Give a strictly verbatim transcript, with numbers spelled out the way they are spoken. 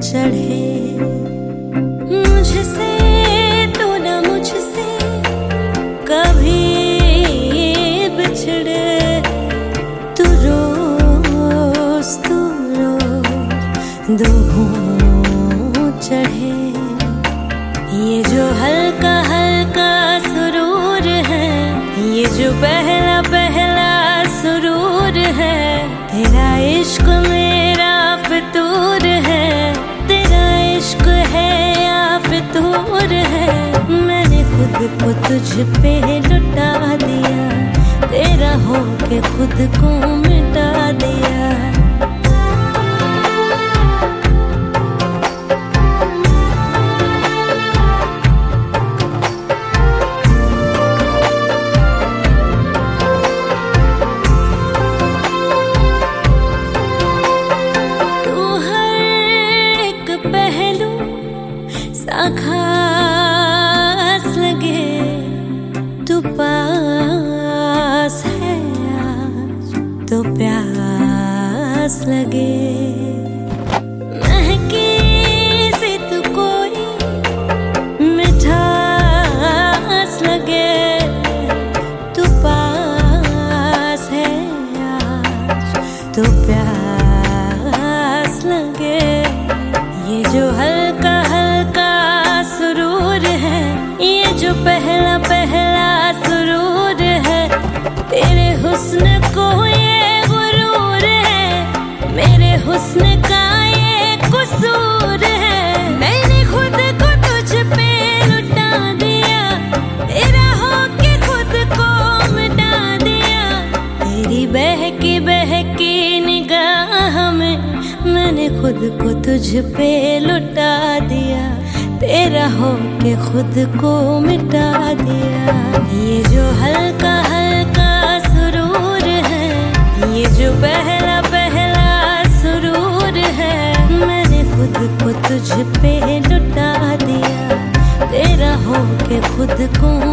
चढ़े। मुझसे तो न मुझसे कभी बिछड़े, तू रोज तू रोज दो घूंट चढ़े। ये जो हल्का हल्का सुरूर है, ये जो पहला पहला सुरूर है, तेरा इश्क मेरा फितूर है, तेरा इश्क है या फितूर है। मैंने खुद को तुझ पे लुटा दिया, तेरा होके खुद को मिटा दिया। खास लगे तू पास है आज तो प्यास लगे। महकी सी तू कोई मिठास लगे, तू पास है आज तो प्यास लगे। ये जो हल्का हल्का सुरूर है, ये जो पहला पहला सुरूर है, तेरे हुस्न को ये गुरूर है, मेरे हुस्न का ये कसूर है। मैंने खुद को तुझ पे लुटा दिया, तेरा होके खुद को मिटा दिया। तेरी बहकी बहकी निगाह में मैंने खुद को तुझ पे लुटा दिया, तेरा होके खुद को मिटा दिया। ये जो हल्का हल्का सुरूर है, ये जो पहला पहला सुरूर है, मैंने खुद को तुझ पे लुटा दिया, तेरा होके खुद को